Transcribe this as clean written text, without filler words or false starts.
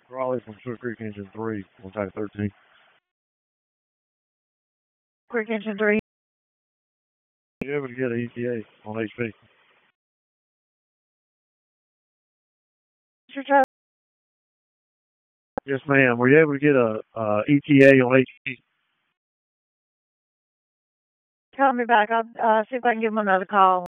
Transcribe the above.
Raleigh from Sugar Creek Engine 3 on Type 13. Creek Engine 3. You able to get an ETA on HP? Yes, ma'am. Were you able to get a ETA on HP? Call me back. I'll see if I can give him another call.